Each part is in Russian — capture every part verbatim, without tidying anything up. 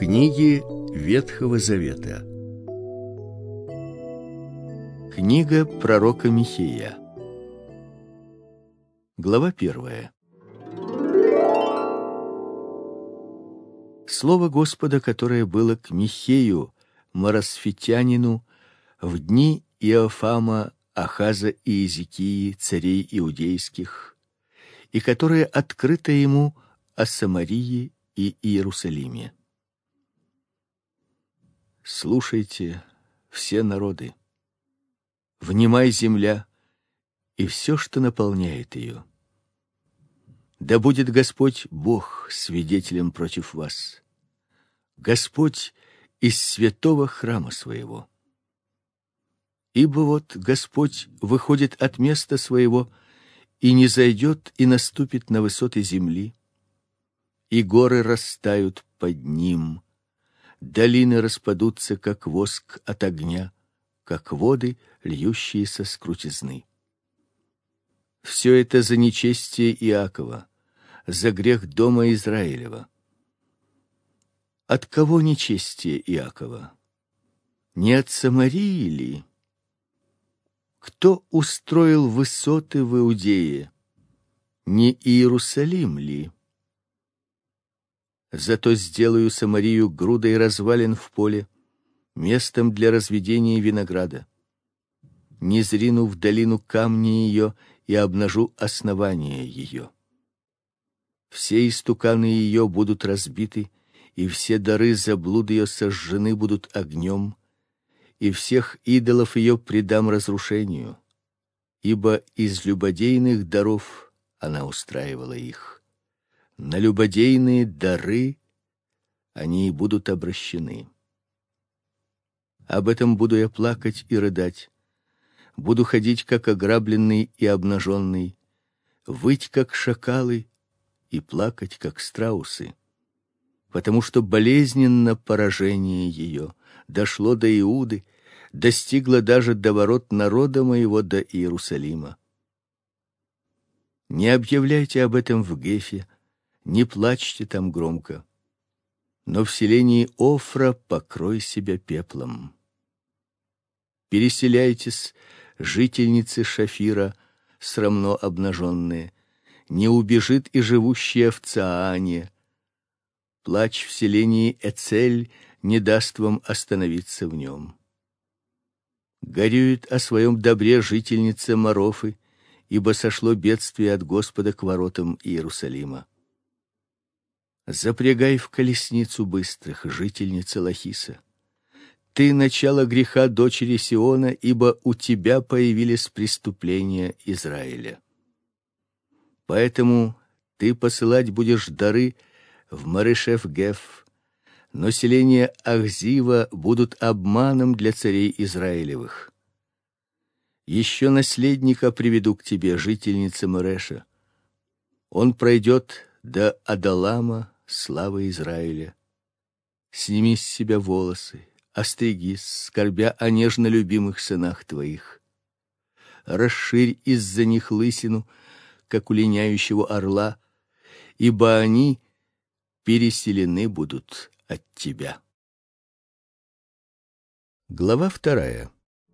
Книги Ветхого Завета. Книга пророка Михея. Глава первая. Слово Господа, которое было к Михею, Моросфетянину, в дни Иофама, Ахаза и Иезекии, царей иудейских, и которое открыто ему о Самарии и Иерусалиме. Слушайте, все народы, внимай, земля, и все, что наполняет ее. Да будет Господь Бог свидетелем против вас, Господь из святого храма своего. Ибо вот Господь выходит от места своего и не зайдет и наступит на высоты земли, и горы растают под ним, долины распадутся, как воск от огня, как воды, льющиеся с крутизны. Все это за нечестие Иакова, за грех дома Израилева. От кого нечестие Иакова? Не от Самарии ли? Кто устроил высоты в Иудее? Не Иерусалим ли? Зато сделаю Самарию грудой развалин в поле, местом для разведения винограда. Не зрину в долину камни ее и обнажу основание ее. Все истуканы ее будут разбиты, и все дары заблуд ее сожжены будут огнем, и всех идолов ее предам разрушению, ибо из любодейных даров она устраивала их. На любодейные дары они и будут обращены. Об этом буду я плакать и рыдать, буду ходить, как ограбленный и обнаженный, выть, как шакалы, и плакать, как страусы, потому что болезненно поражение ее дошло до Иуды, достигло даже до ворот народа моего, до Иерусалима. Не объявляйте об этом в Гефе, не плачьте там громко, но в селении Офра покрой себя пеплом. Переселяйтесь, жительницы Шафира, срамно обнаженные, не убежит и живущая в Цаане. Плач в селении Эцель не даст вам остановиться в нем. Горюет о своем добре жительница Марофы, ибо сошло бедствие от Господа к воротам Иерусалима. Запрягай в колесницу быстрых, жительница Лахиса. Ты начало греха дочери Сиона, ибо у тебя появились преступления Израиля. Поэтому ты посылать будешь дары в Маришеф-Геф, но селения Ахзива будут обманом для царей Израилевых. Еще наследника приведу к тебе, жительница Мереша. Он пройдет до Адалама, славы Израиля. Сними с себя волосы, остригись, скорбя о нежно любимых сынах твоих. Расширь из-за них лысину, как у линяющего орла, ибо они переселены будут от тебя. Глава вторая.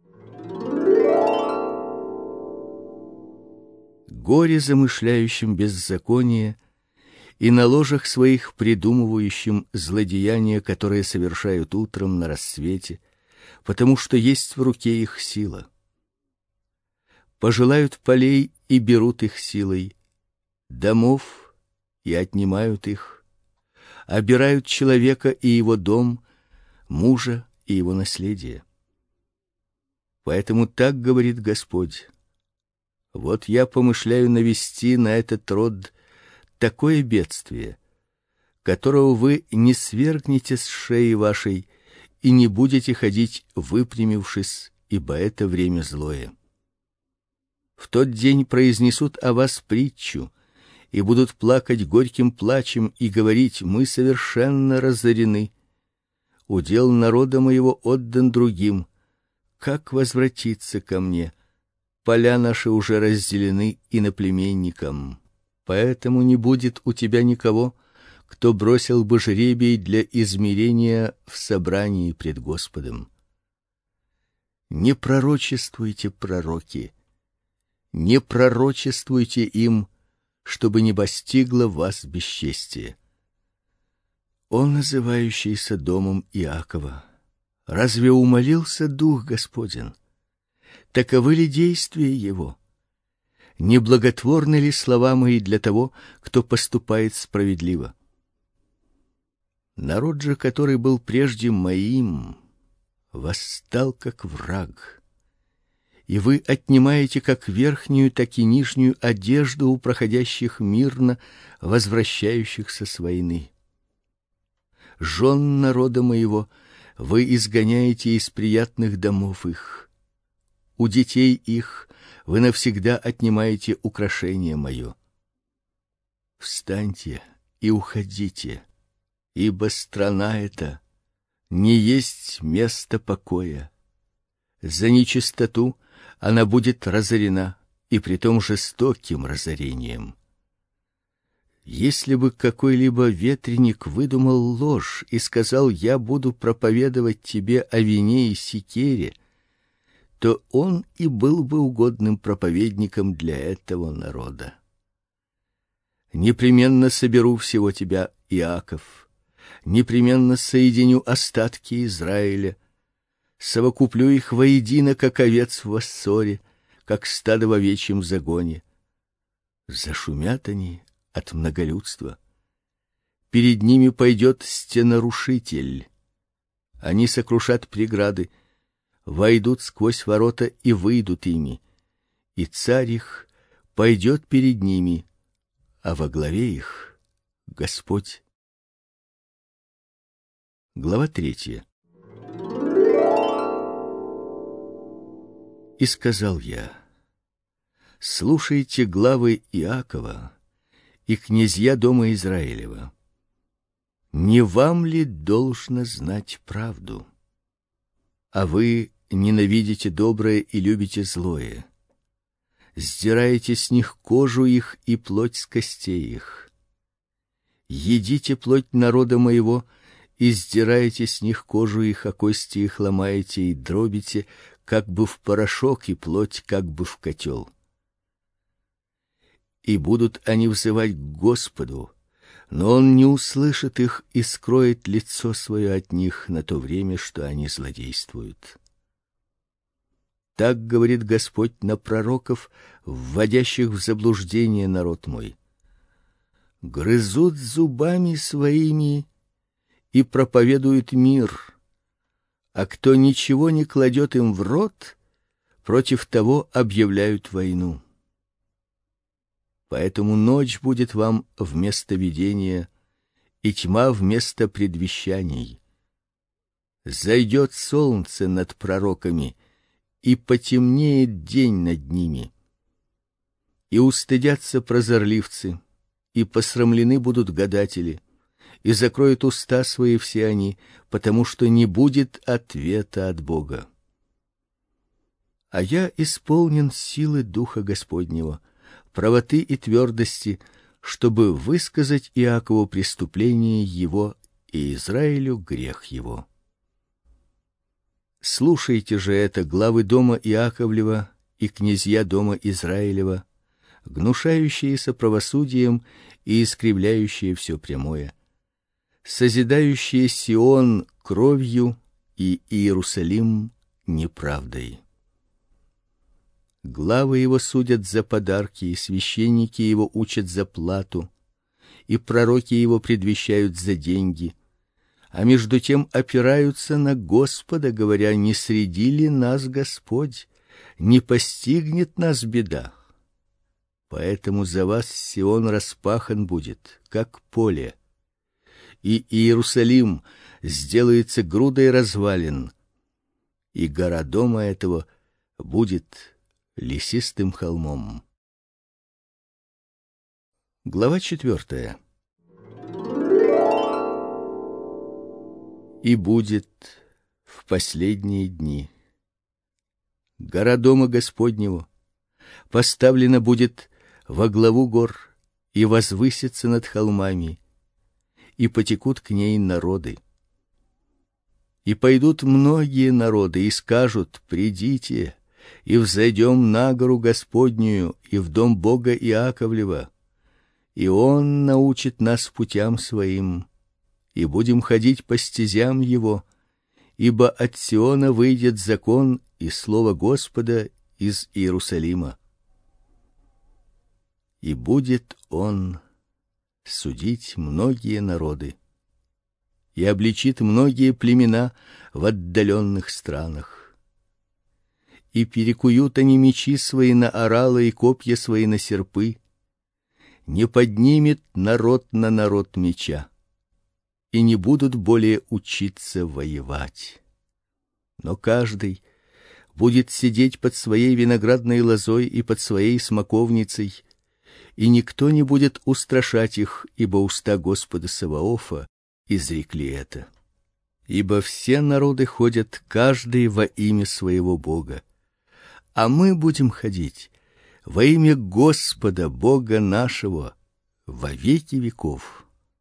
Горе замышляющим беззаконие и на ложах своих придумывающим злодеяния, которые совершают утром на рассвете, потому что есть в руке их сила. Пожелают полей и берут их силой, домов и отнимают их, обирают человека и его дом, мужа и его наследие. Поэтому так говорит Господь: вот я помышляю навести на этот род такое бедствие, которого вы не свергнете с шеи вашей и не будете ходить выпрямившись, ибо это время злое. В тот день произнесут о вас притчу и будут плакать горьким плачем и говорить: мы совершенно разорены. Удел народа моего отдан другим. Как возвратиться ко мне? Поля наши уже разделены иноплеменникам. Поэтому не будет у тебя никого, кто бросил бы жребий для измерения в собрании пред Господом. Не пророчествуйте, пророки, не пророчествуйте им, чтобы не постигло вас бесчестие. Он, называющийся домом Иакова, разве умолился Дух Господень? Таковы ли действия его? Не благотворны ли слова мои для того, кто поступает справедливо? Народ же, который был прежде моим, восстал как враг, и вы отнимаете как верхнюю, так и нижнюю одежду у проходящих мирно, возвращающихся с войны. Жен народа моего вы изгоняете из приятных домов их. У детей их вы навсегда отнимаете украшение мое. Встаньте и уходите, ибо страна эта не есть место покоя. За нечистоту она будет разорена, и притом жестоким разорением. Если бы какой-либо ветреник выдумал ложь и сказал: я буду проповедовать тебе о вине и секере, то он и был бы угодным проповедником для этого народа. Непременно соберу всего тебя, Иаков, непременно соединю остатки Израиля, совокуплю их воедино, как овец в воссоре, как стадо в овечьем загоне. Зашумят они от многолюдства. Перед ними пойдет стенорушитель. Они сокрушат преграды, войдут сквозь ворота и выйдут ими, и царь их пойдет перед ними, а во главе их Господь. Глава третья. И сказал я: слушайте главы Иакова и князья дома Израилева. Не вам ли должно знать правду? А вы ненавидите доброе и любите злое. Сдираете с них кожу их и плоть с костей их. Едите плоть народа моего и сдираете с них кожу их, а кости их ломаете и дробите, как бы в порошок, и плоть как бы в котел. И будут они взывать к Господу, но он не услышит их и скроет лицо свое от них на то время, что они злодействуют. Так говорит Господь на пророков, вводящих в заблуждение народ мой. Грызут зубами своими и проповедуют мир, а кто ничего не кладет им в рот, против того объявляют войну. Поэтому ночь будет вам вместо видения, и тьма вместо предвещаний. Зайдет солнце над пророками, и потемнеет день над ними. И устыдятся прозорливцы, и посрамлены будут гадатели, и закроют уста свои все они, потому что не будет ответа от Бога. А я исполнен силы Духа Господнего, правоты и твердости, чтобы высказать Иакову преступление его и Израилю грех его. Слушайте же это, главы дома Иаковлева и князья дома Израилева, гнушающиеся правосудием и искривляющие все прямое, созидающие Сион кровью и Иерусалим неправдой. Главы его судят за подарки, и священники его учат за плату, и пророки его предвещают за деньги, а между тем опираются на Господа, говоря: не среди ли нас Господь, не постигнет нас беда. Поэтому за вас Сион распахан будет, как поле, и Иерусалим сделается грудой развалин, и гора дома этого будет лесистым холмом. Глава четвертая. И будет в последние дни гора дома Господнего поставлена будет во главу гор и возвысится над холмами, и потекут к ней народы. И пойдут многие народы и скажут: придите, и взойдем на гору Господнюю и в дом Бога Иаковлева, и Он научит нас путям своим, и будем ходить по стезям Его, ибо от Сиона выйдет закон и слово Господа из Иерусалима. И будет Он судить многие народы, и обличит многие племена в отдаленных странах. И перекуют они мечи свои на оралы и копья свои на серпы. Не поднимет народ на народ меча, и не будут более учиться воевать. Но каждый будет сидеть под своей виноградной лозой и под своей смоковницей, и никто не будет устрашать их, ибо уста Господа Саваофа изрекли это. Ибо все народы ходят каждый во имя своего Бога, а мы будем ходить во имя Господа Бога нашего во веки веков.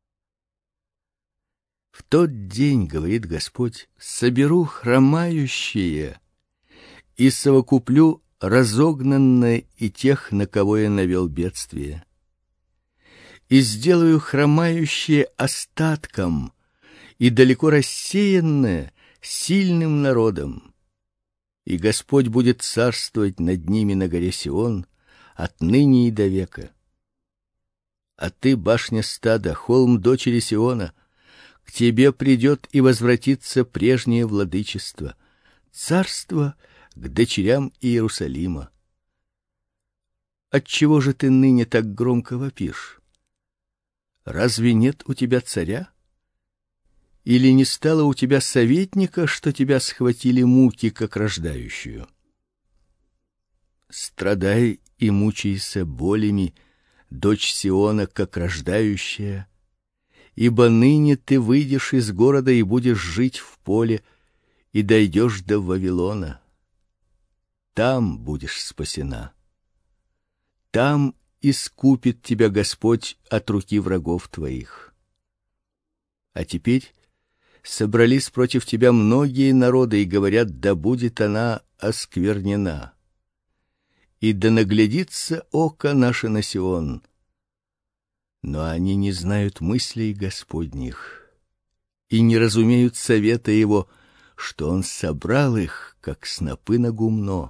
В тот день, говорит Господь, соберу хромающие и совокуплю разогнанные и тех, на кого я навел бедствие, и сделаю хромающие остатком и далеко рассеянное сильным народом. И Господь будет царствовать над ними на горе Сион отныне и до века. А ты, башня стада, холм дочери Сиона, к тебе придет и возвратится прежнее владычество, царство к дочерям Иерусалима. Отчего же ты ныне так громко вопишь? Разве нет у тебя царя? Или не стало у тебя советника, что тебя схватили муки, как рождающую? Страдай и мучайся болями, дочь Сиона, как рождающая, ибо ныне ты выйдешь из города и будешь жить в поле, и дойдешь до Вавилона. Там будешь спасена. Там искупит тебя Господь от руки врагов твоих. А теперь собрались против тебя многие народы и говорят: да будет она осквернена. И да наглядится око наше на Сион. Но они не знают мыслей Господних и не разумеют совета его, что он собрал их, как снопы на гумно.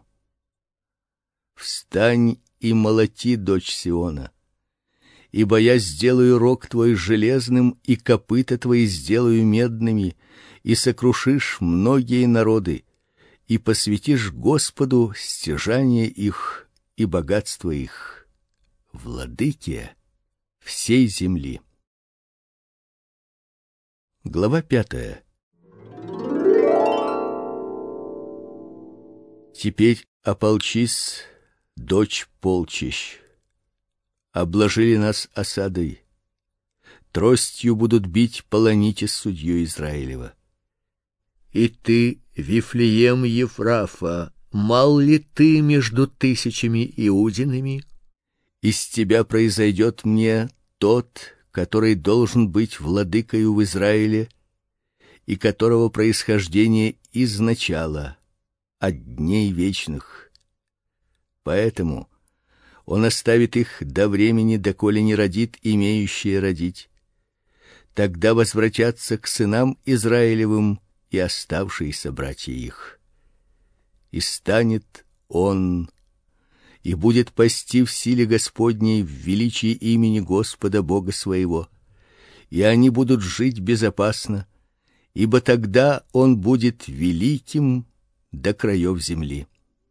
Встань и молоти, дочь Сиона, ибо я сделаю рог твой железным, и копыта твои сделаю медными, и сокрушишь многие народы, и посвятишь Господу стяжание их и богатство их, владыке всей земли. Глава пятая. Теперь ополчись, дочь полчищ. Обложили нас осадой. Тростью будут бить полоните судью Израилева. И ты, Вифлеем Ефрафа, мал ли ты между тысячами иудинами? Из тебя произойдет мне тот, который должен быть владыкою в Израиле, и которого происхождение изначало, от дней вечных. Поэтому он оставит их до времени, доколе не родит имеющие родить. Тогда возвратятся к сынам Израилевым и оставшиеся братья их. И станет он и будет пасти в силе Господней, в величии имени Господа Бога своего, и они будут жить безопасно, ибо тогда он будет великим до краев земли.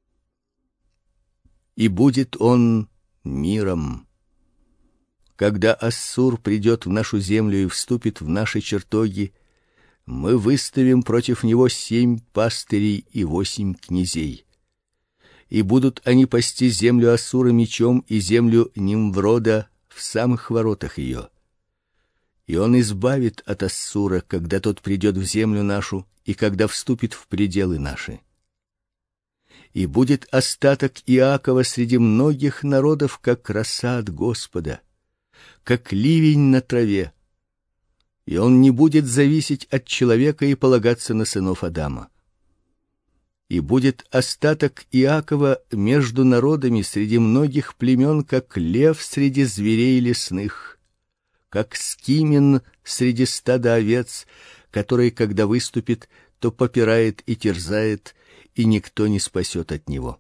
И будет он миром. Когда Ассур придет в нашу землю и вступит в наши чертоги, мы выставим против него семь пастырей и восемь князей. И будут они пасти землю Ассура мечом и землю Нимврода в самых воротах ее. И он избавит от Ассура, когда тот придет в землю нашу и когда вступит в пределы наши. И будет остаток Иакова среди многих народов, как роса от Господа, как ливень на траве. и он не будет зависеть от человека и полагаться на сынов Адама. И будет остаток Иакова между народами среди многих племен, как лев среди зверей лесных, как скимин среди стада овец, который, когда выступит, то попирает и терзает, и никто не спасет от него.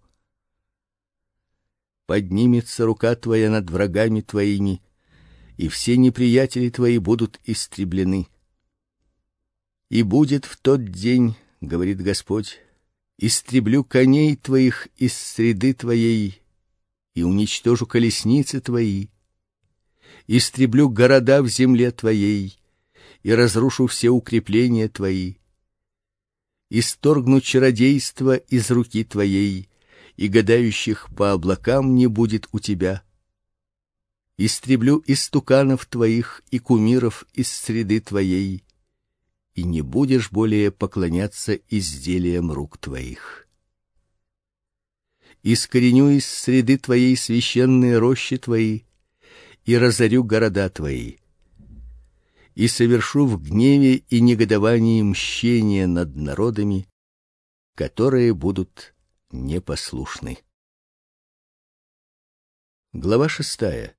Поднимется рука твоя над врагами твоими, и все неприятели твои будут истреблены. И будет в тот день, говорит Господь, истреблю коней твоих из среды твоей и уничтожу колесницы твои, истреблю города в земле твоей и разрушу все укрепления твои, исторгну чародейство из руки твоей, и гадающих по облакам не будет у тебя. Истреблю истуканов твоих и кумиров из среды твоей, и не будешь более поклоняться изделиям рук твоих. Искореню из среды твоей священные рощи твои и разорю города твои, и совершу в гневе и негодовании мщение над народами, которые будут непослушны. Глава шестая.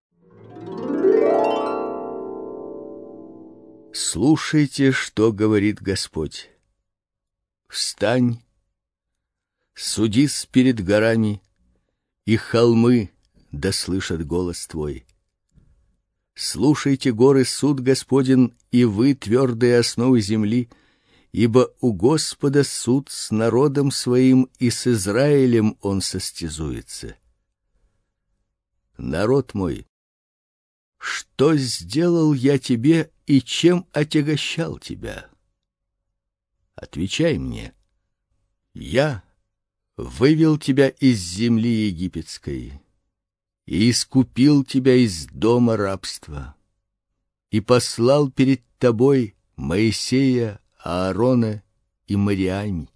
Слушайте, что говорит Господь. Встань, судись перед горами, и холмы да слышат голос твой. Слушайте, горы, суд Господен, и вы, твердые основы земли, ибо у Господа суд с народом своим, и с Израилем он состязуется. Народ мой, что сделал я тебе и чем отягощал тебя? Отвечай мне. Я вывел тебя из земли египетской и искупил тебя из дома рабства, и послал перед тобой Моисея, Аарона и Мариами.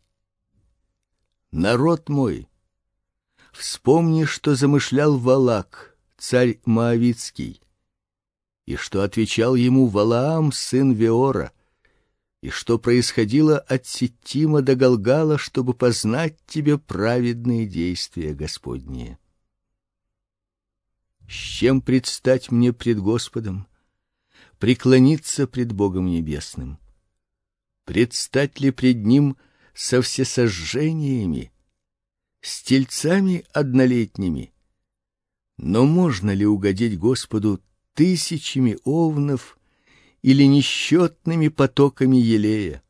Народ мой, вспомни, что замышлял Валак, царь Моавитский, и что отвечал ему Валаам, сын Веора, и что происходило от Ситтима до Галгала, чтобы познать тебе праведные действия Господние. С чем предстать мне пред Господом? Преклониться пред Богом Небесным? Предстать ли пред Ним со всесожжениями, с тельцами однолетними? Но можно ли угодить Господу тысячами овнов или несчетными потоками елея?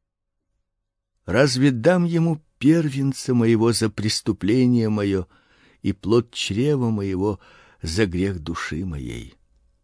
Разве дам Ему первенца моего за преступление мое и плод чрева моего за грех души моей?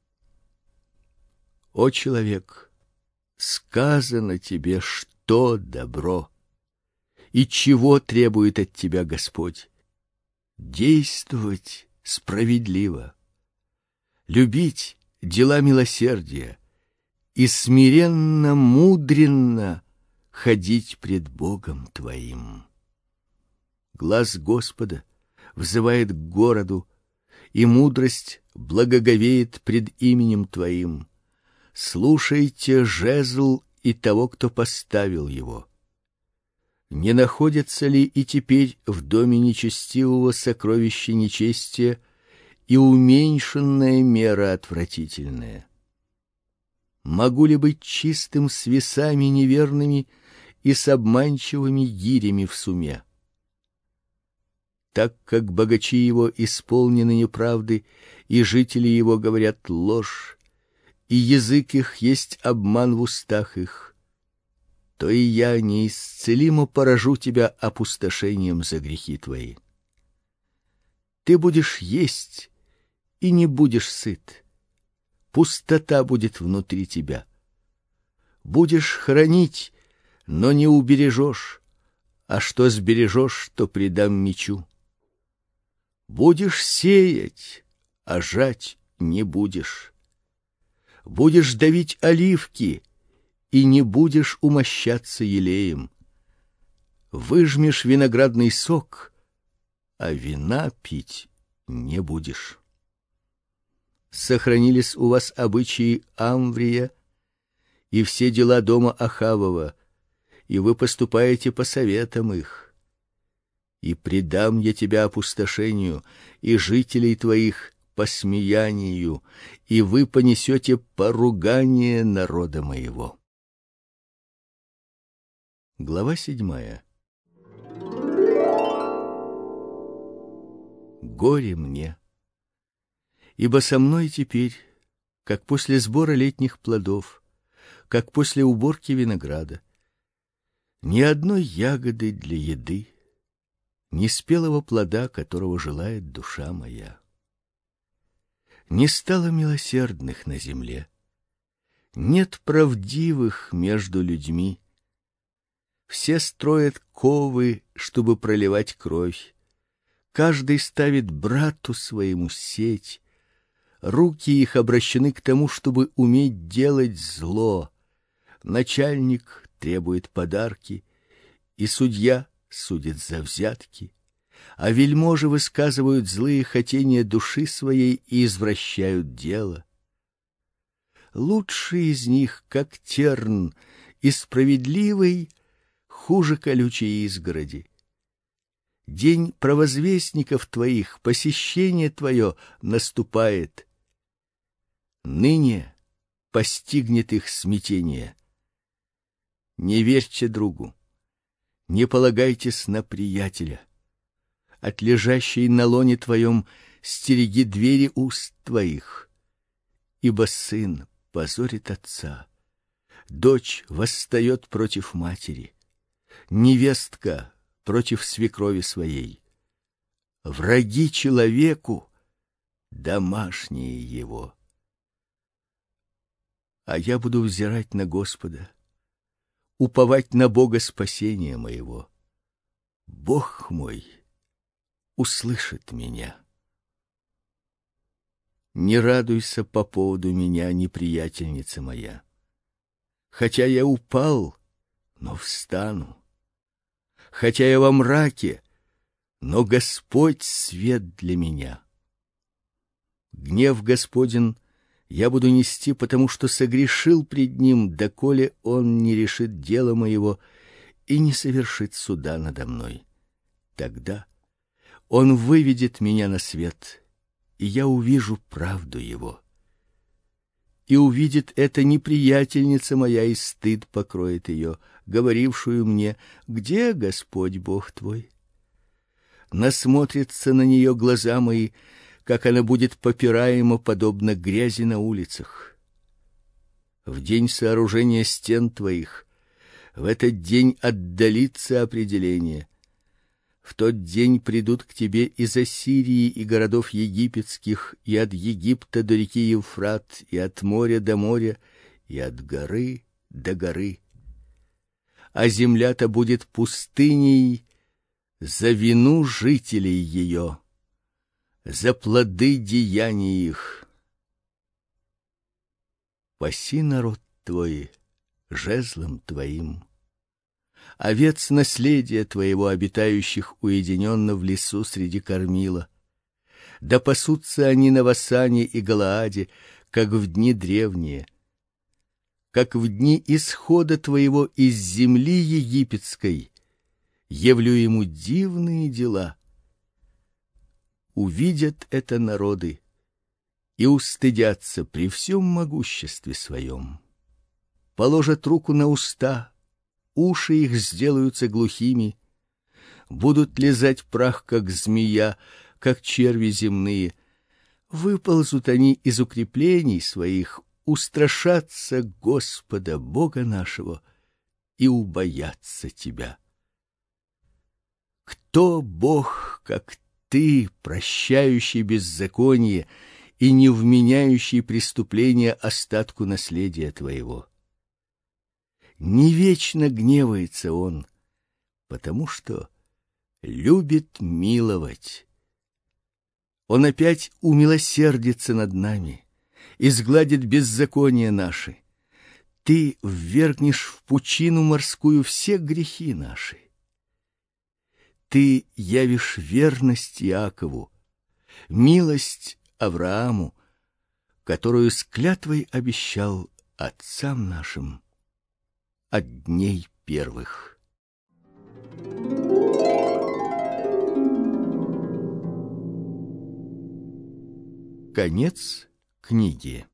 О человек, сказано тебе, что добро, и чего требует от тебя Господь: действовать справедливо, любить дела милосердия и смиренно, мудренно ходить пред Богом твоим. Глаз Господа взывает к городу, и мудрость благоговеет пред именем твоим. Слушайте жезл и того, кто поставил его. Не находится ли и теперь в доме нечестивого сокровище нечестия и уменьшенная мера отвратительная? Могу ли быть чистым с весами неверными и с обманчивыми гирями в суме? Так как богачи его исполнены неправды, и жители его говорят ложь, и язык их есть обман в устах их, то и я неисцелимо поражу тебя опустошением за грехи твои. Ты будешь есть и не будешь сыт, пустота будет внутри тебя. Будешь хранить, но не убережешь, а что сбережешь, то предам мечу. Будешь сеять, а жать не будешь. Будешь давить оливки, и не будешь умощаться елеем. Выжмешь виноградный сок, а вина пить не будешь. Сохранились у вас обычаи Амврия и все дела дома Ахавова, и вы поступаете по советам их. И предам я тебя опустошению, и жителей твоих по смеянию, и вы понесете поругание народа моего». Глава седьмая. Горе мне, ибо со мной теперь, как после сбора летних плодов, как после уборки винограда, ни одной ягоды для еды, ни спелого плода, которого желает душа моя. Не стало милосердных на земле, нет правдивых между людьми. Все строят ковы, чтобы проливать кровь. Каждый ставит брату своему сеть. Руки их обращены к тому, чтобы уметь делать зло. Начальник требует подарки, и судья судит за взятки, а вельможи высказывают злые хотения души своей и извращают дело. Лучший из них, как терн, и справедливый хуже колючей изгороди. День провозвестников твоих, посещение твое наступает. Ныне постигнет их смятение. Не верьте другу, не полагайтесь на приятеля. От лежащей на лоне твоем стереги двери уст твоих, ибо сын позорит отца, дочь восстает против матери, невестка против свекрови своей. Враги человеку — домашние его. А я буду взирать на Господа, уповать на Бога спасения моего. Бог мой услышит меня. Не радуйся по поводу меня, неприятельница моя. Хотя я упал, но встану. Хотя я во мраке, но Господь свет для меня. Гнев Господень я буду нести, потому что согрешил пред Ним, доколе Он не решит дело моего и не совершит суда надо мной. Тогда Он выведет меня на свет, и я увижу правду Его. И увидит это неприятельница моя, и стыд покроет ее, говорившую мне: где Господь Бог твой? Насмотрятся на нее глаза мои, как она будет попираема, подобно грязи на улицах. В день сооружения стен твоих, в этот день отдалится определение. В тот день придут к тебе из Ассирии и городов египетских, и от Египта до реки Евфрат, и от моря до моря, и от горы до горы. А земля-то будет пустыней за вину жителей ее, за плоды деяний их. Паси народ твой жезлом твоим, овец наследия твоего, обитающих уединенно в лесу среди кормила. Да пасутся они на Васане и Галааде, как в дни древние, как в дни исхода твоего из земли египетской. Явлю ему дивные дела. Увидят это народы и устыдятся при всем могуществе своем. Положат руку на уста, уши их сделаются глухими, будут лизать прах, как змея, как черви земные. Выползут они из укреплений своих, устрашатся Господа, Бога нашего, и убоятся тебя. Кто Бог, как ты, прощающий беззаконие и не вменяющий преступления остатку наследия твоего? Не вечно гневается Он, потому что любит миловать. Он опять умилосердится над нами, изгладит беззакония наши. Ты ввергнешь в пучину морскую все грехи наши. Ты явишь верность Иакову, милость Аврааму, которую с клятвой обещал отцам нашим от дней первых. Конец книги.